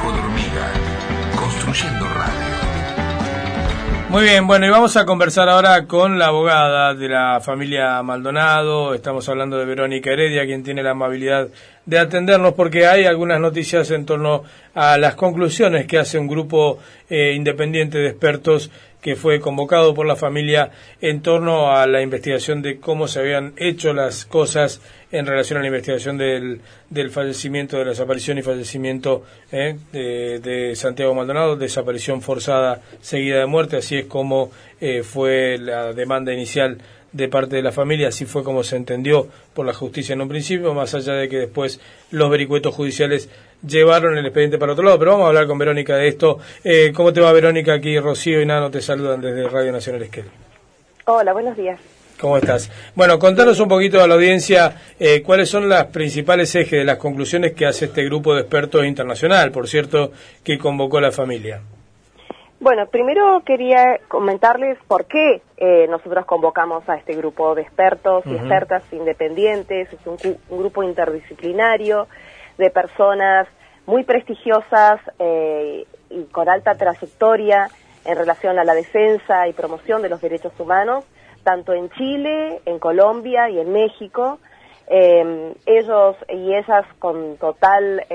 Trabajo de hormiga, construyendo radio. Muy bien, bueno, y vamos a conversar ahora con la abogada de la familia Maldonado. Estamos hablando de Verónica Heredia, quien tiene la amabilidad de atendernos, porque hay algunas noticias en torno a las conclusiones que hace un grupo independiente de expertos que fue convocado por la familia en torno a la investigación de cómo se habían hecho las cosas en relación a la investigación del fallecimiento, de la desaparición y fallecimiento de Santiago Maldonado, desaparición forzada seguida de muerte. Así es como fue la demanda inicial de parte de la familia, así fue como se entendió por la justicia en un principio, más allá de que después los vericuetos judiciales llevaron el expediente para otro lado. Pero vamos a hablar con Verónica de esto. ¿Cómo te va, Verónica? Aquí Rocío y Nano te saludan desde Radio Nacional Esquel. Hola, buenos días. ¿Cómo estás? Bueno, contanos un poquito a la audiencia cuáles son las principales ejes de las conclusiones que hace este grupo de expertos internacional, por cierto, que convocó la familia. Bueno, primero quería comentarles por qué nosotros convocamos a este grupo de expertos y expertas independientes. Es un grupo interdisciplinario de personas muy prestigiosas y con alta trayectoria en relación a la defensa y promoción de los derechos humanos, tanto en Chile, en Colombia y en México. Ellos y ellas con total...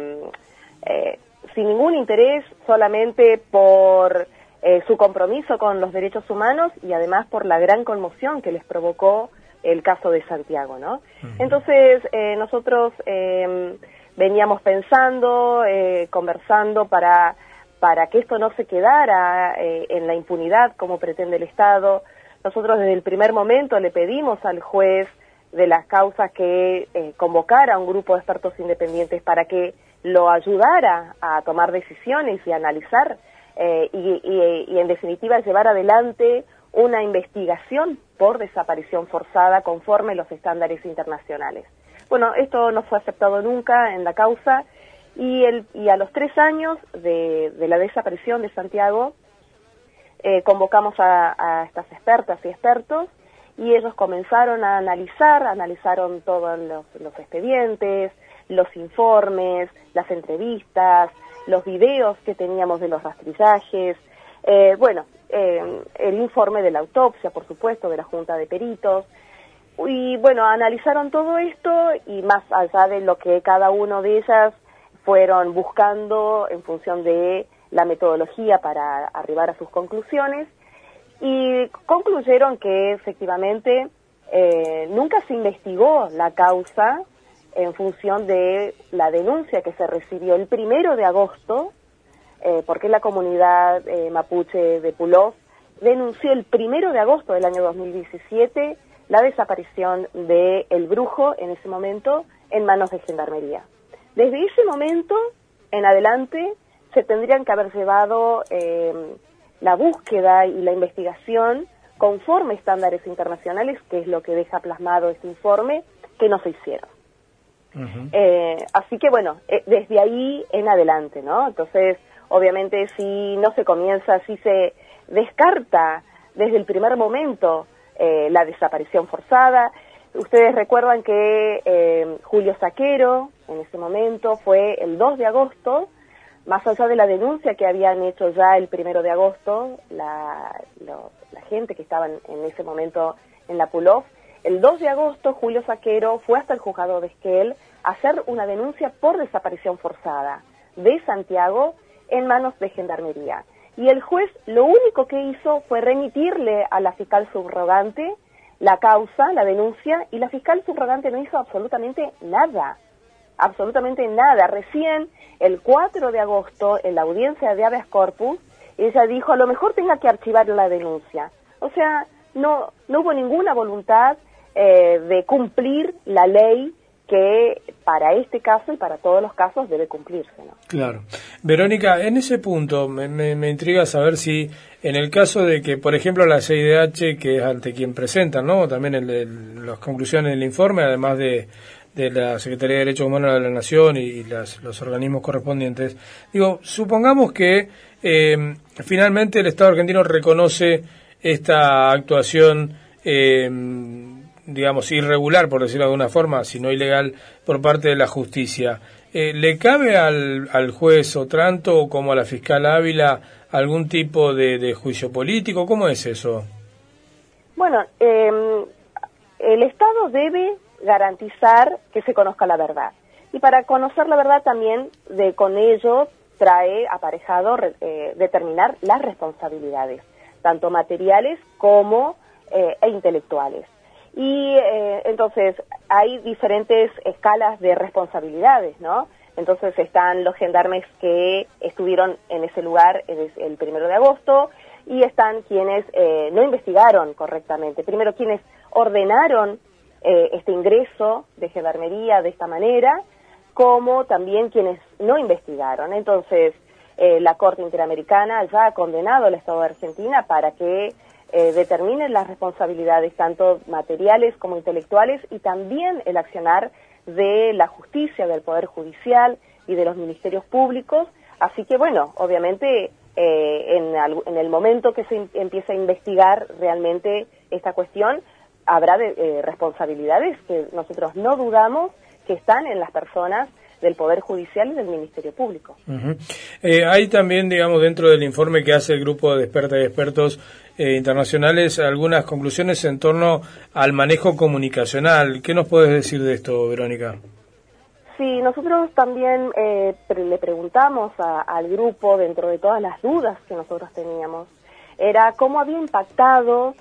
sin ningún interés, solamente por su compromiso con los derechos humanos y además por la gran conmoción que les provocó el caso de Santiago, ¿no? Entonces, nosotros veníamos pensando, conversando para que esto no se quedara en la impunidad como pretende el Estado. Nosotros desde el primer momento le pedimos al juez de las causas que convocara a un grupo de expertos independientes para que lo ayudara a tomar decisiones y analizar y en definitiva llevar adelante una investigación por desaparición forzada conforme los estándares internacionales. Bueno, esto no fue aceptado nunca en la causa y a los 3 años de la desaparición de Santiago convocamos a estas expertas y expertos y ellos comenzaron a analizaron todos los expedientes, los informes, las entrevistas, los videos que teníamos de los rastrillajes, el informe de la autopsia, por supuesto, de la Junta de Peritos. Y bueno, analizaron todo esto y más allá de lo que cada uno de ellas fueron buscando en función de la metodología para arribar a sus conclusiones, y concluyeron que efectivamente nunca se investigó la causa en función de la denuncia que se recibió el 1 de agosto, porque la comunidad mapuche de Pulov denunció el 1 de agosto del año 2017 la desaparición de El Brujo, en ese momento, en manos de Gendarmería. Desde ese momento en adelante se tendrían que haber llevado la búsqueda y la investigación conforme estándares internacionales, que es lo que deja plasmado este informe, que no se hicieron. Así que bueno, desde ahí en adelante, ¿no? Entonces, obviamente, si no se comienza, si se descarta desde el primer momento la desaparición forzada. Ustedes recuerdan que Julio Saquero, en ese momento, fue el 2 de agosto, más allá de la denuncia que habían hecho ya el 1 de agosto, la gente que estaba en ese momento en la Pulov. El 2 de agosto, Julio Saquero fue hasta el juzgado de Esquel a hacer una denuncia por desaparición forzada de Santiago en manos de Gendarmería. Y el juez lo único que hizo fue remitirle a la fiscal subrogante la causa, la denuncia, y la fiscal subrogante no hizo absolutamente nada. Recién, el 4 de agosto, en la audiencia de habeas corpus, ella dijo, a lo mejor tenga que archivar la denuncia. O sea, no hubo ninguna voluntad de cumplir la ley que para este caso y para todos los casos debe cumplirse, ¿no? Claro. Verónica, en ese punto me intriga saber si en el caso de que, por ejemplo, la CIDH, que es ante quien presentan, ¿no? También las conclusiones del informe, además de la Secretaría de Derechos Humanos de la Nación y los organismos correspondientes. Digo, supongamos que finalmente el Estado argentino reconoce esta actuación digamos, irregular, por decirlo de alguna forma, si no ilegal, por parte de la justicia. ¿Le cabe al juez Otranto, como a la fiscal Ávila, algún tipo de juicio político? ¿Cómo es eso? Bueno, el Estado debe garantizar que se conozca la verdad. Y para conocer la verdad también, con ello, trae aparejado determinar las responsabilidades, tanto materiales como e intelectuales. Y entonces hay diferentes escalas de responsabilidades, ¿no? Entonces están los gendarmes que estuvieron en ese lugar el 1 de agosto y están quienes no investigaron correctamente. Primero, quienes ordenaron este ingreso de gendarmería de esta manera, como también quienes no investigaron. Entonces, la Corte Interamericana ya ha condenado al Estado de Argentina para que determine las responsabilidades tanto materiales como intelectuales y también el accionar de la justicia, del Poder Judicial y de los ministerios públicos. Así que, bueno, obviamente, en el momento que se empiece a investigar realmente esta cuestión, habrá responsabilidades que nosotros no dudamos que están en las personas del Poder Judicial y del Ministerio Público. Hay también, digamos, dentro del informe que hace el grupo de expertas y expertos internacionales, algunas conclusiones en torno al manejo comunicacional. ¿Qué nos puedes decir de esto, Verónica? Sí, nosotros también le preguntamos al grupo, dentro de todas las dudas que nosotros teníamos, era cómo había impactado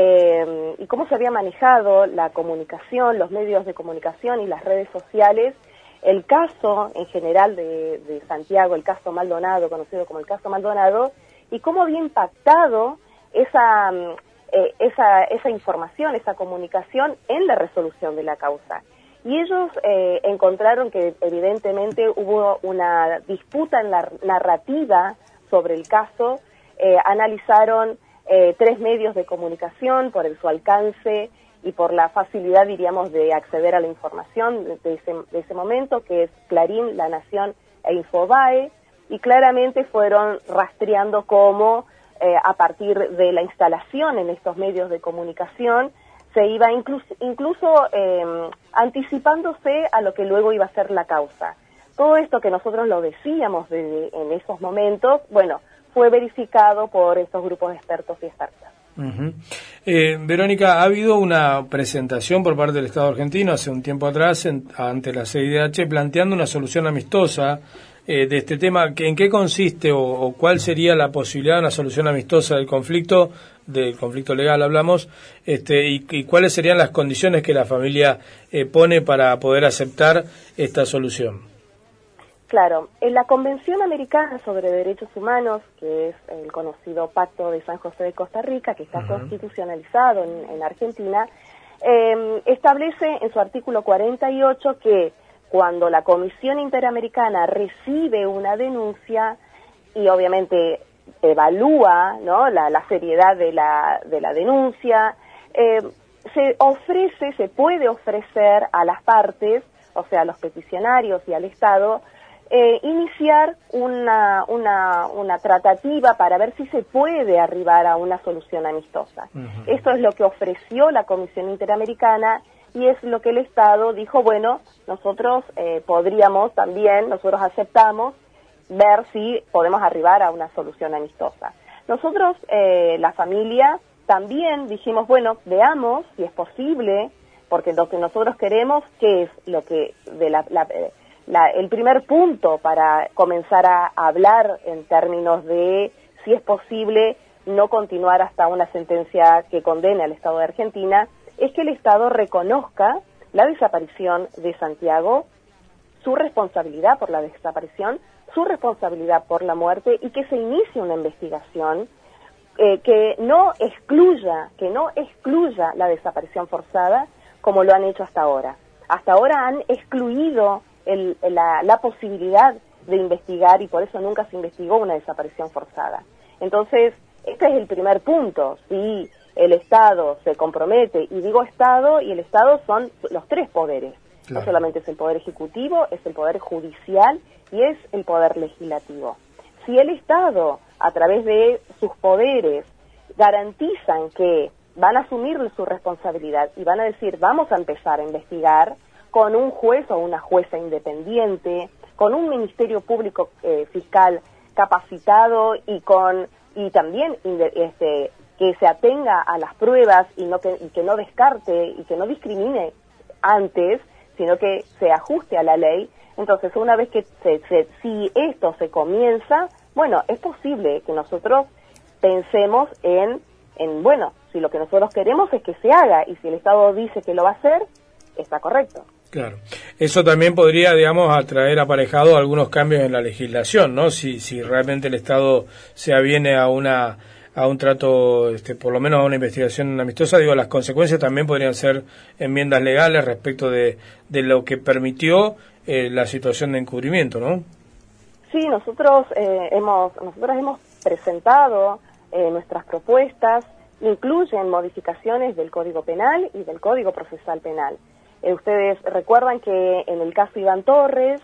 y cómo se había manejado la comunicación, los medios de comunicación y las redes sociales, el caso en general de Santiago, el caso Maldonado, conocido como el caso Maldonado, y cómo había impactado esa información, esa comunicación en la resolución de la causa. Y ellos encontraron que evidentemente hubo una disputa en la narrativa sobre el caso, analizaron 3 medios de comunicación por su alcance y por la facilidad, diríamos, de acceder a la información de ese momento, que es Clarín, La Nación e Infobae, y claramente fueron rastreando cómo a partir de la instalación en estos medios de comunicación se iba incluso anticipándose a lo que luego iba a ser la causa. Todo esto que nosotros lo decíamos en esos momentos, bueno, fue verificado por estos grupos de expertos y expertas. Verónica, ha habido una presentación por parte del Estado argentino hace un tiempo atrás ante la CIDH planteando una solución amistosa de este tema. ¿En qué consiste o cuál sería la posibilidad de una solución amistosa del conflicto legal hablamos, y cuáles serían las condiciones que la familia pone para poder aceptar esta solución? Claro, en la Convención Americana sobre Derechos Humanos, que es el conocido Pacto de San José de Costa Rica, que está constitucionalizado en Argentina, establece en su artículo 48 que cuando la Comisión Interamericana recibe una denuncia y obviamente evalúa, ¿no?, la seriedad de la denuncia, se puede ofrecer a las partes, o sea, a los peticionarios y al Estado, iniciar una tratativa para ver si se puede arribar a una solución amistosa. Esto es lo que ofreció la Comisión Interamericana y es lo que el Estado dijo, bueno, nosotros podríamos también, nosotros aceptamos ver si podemos arribar a una solución amistosa. Nosotros, la familia, también dijimos, bueno, veamos si es posible, porque lo que nosotros queremos, que es lo que el primer punto para comenzar a hablar en términos de si es posible no continuar hasta una sentencia que condene al Estado de Argentina, es que el Estado reconozca la desaparición de Santiago, su responsabilidad por la desaparición, su responsabilidad por la muerte y que se inicie una investigación que no excluya la desaparición forzada como lo han hecho hasta ahora. Hasta ahora han excluido la posibilidad de investigar y por eso nunca se investigó una desaparición forzada. Entonces, este es el primer punto. Si el Estado se compromete, y digo Estado, y el Estado son los 3 poderes. Claro. No solamente es el Poder Ejecutivo, es el Poder Judicial y es el Poder Legislativo. Si el Estado, a través de sus poderes, garantizan que van a asumir su responsabilidad y van a decir, vamos a empezar a investigar con un juez o una jueza independiente, con un ministerio público fiscal capacitado y también que se atenga a las pruebas y que no descarte y que no discrimine antes, sino que se ajuste a la ley. Entonces, una vez que si esto se comienza, bueno, es posible que nosotros pensemos en bueno, si lo que nosotros queremos es que se haga, y si el Estado dice que lo va a hacer, está correcto. Claro. Eso también podría, digamos, atraer aparejado algunos cambios en la legislación, ¿no? Si realmente el Estado se aviene a un trato, por lo menos a una investigación amistosa, digo, las consecuencias también podrían ser enmiendas legales respecto de lo que permitió la situación de encubrimiento, ¿no? Sí, nosotros hemos presentado nuestras propuestas, incluyen modificaciones del Código Penal y del Código Procesal Penal. Ustedes recuerdan que en el caso Iván Torres,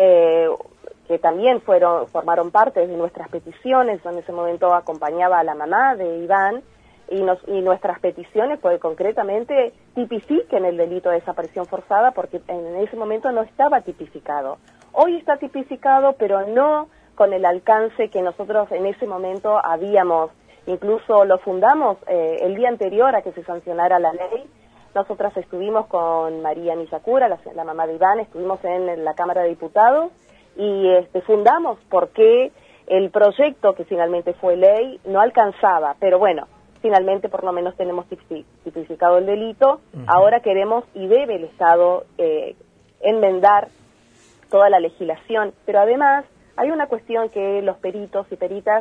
que también formaron parte de nuestras peticiones, yo en ese momento acompañaba a la mamá de Iván, y nuestras peticiones pues concretamente tipifiquen el delito de desaparición forzada, porque en ese momento no estaba tipificado. Hoy está tipificado, pero no con el alcance que nosotros en ese momento habíamos. Incluso lo fundamos el día anterior a que se sancionara la ley. Nosotras estuvimos con María Miyakura, la mamá de Iván, estuvimos en la Cámara de Diputados y fundamos porque el proyecto que finalmente fue ley no alcanzaba, pero bueno, finalmente por lo menos tenemos tipificado el delito. Ahora queremos y debe el Estado enmendar toda la legislación, pero además hay una cuestión que los peritos y peritas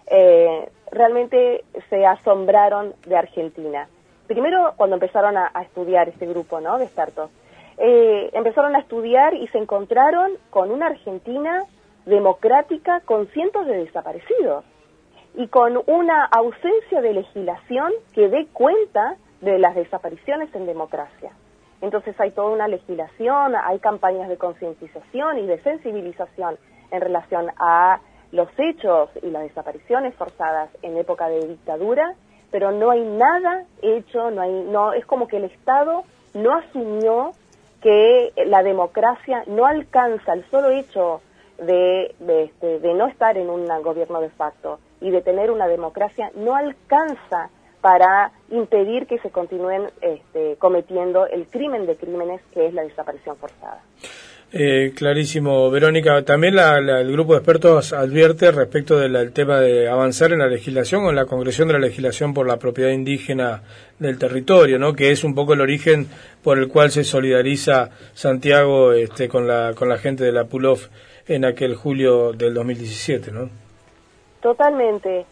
realmente se asombraron de Argentina. Primero, cuando empezaron a estudiar este grupo, ¿no?, de expertos, empezaron a estudiar y se encontraron con una Argentina democrática con cientos de desaparecidos y con una ausencia de legislación que dé cuenta de las desapariciones en democracia. Entonces hay toda una legislación, hay campañas de concientización y de sensibilización en relación a los hechos y las desapariciones forzadas en época de dictadura, pero no hay nada hecho, es como que el Estado no asumió que la democracia no alcanza, el solo hecho de no estar en un gobierno de facto y de tener una democracia no alcanza para impedir que se continúen cometiendo el crimen de crímenes que es la desaparición forzada. Clarísimo, Verónica. También el grupo de expertos advierte respecto del tema de avanzar en la legislación o en la concreción de la legislación por la propiedad indígena del territorio, ¿no?, que es un poco el origen por el cual se solidariza Santiago con la gente de la PULOF en aquel julio del 2017, ¿no? Totalmente.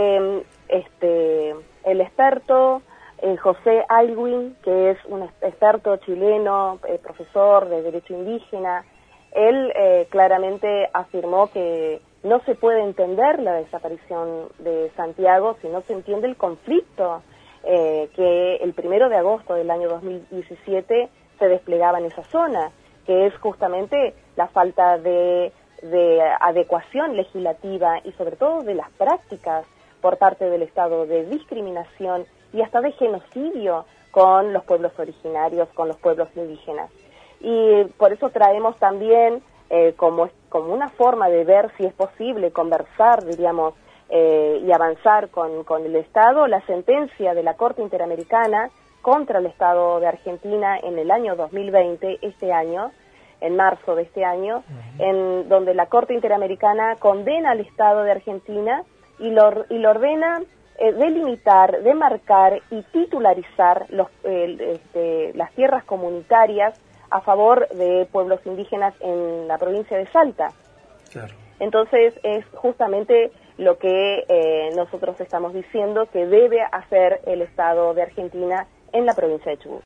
El experto José Aylwin, que es un experto chileno, profesor de Derecho Indígena, él claramente afirmó que no se puede entender la desaparición de Santiago si no se entiende el conflicto que el 1 de agosto del año 2017 se desplegaba en esa zona, que es justamente la falta de adecuación legislativa y sobre todo de las prácticas por parte del Estado de discriminación y hasta de genocidio con los pueblos originarios, con los pueblos indígenas. Y por eso traemos también como una forma de ver si es posible conversar, diríamos, y avanzar con el Estado, la sentencia de la Corte Interamericana contra el Estado de Argentina en el año 2020, este año, en marzo de este año, en donde la Corte Interamericana condena al Estado de Argentina y lo ordena delimitar, demarcar y titularizar las tierras comunitarias a favor de pueblos indígenas en la provincia de Salta. Claro. Entonces es justamente lo que nosotros estamos diciendo que debe hacer el Estado de Argentina en la provincia de Chubut.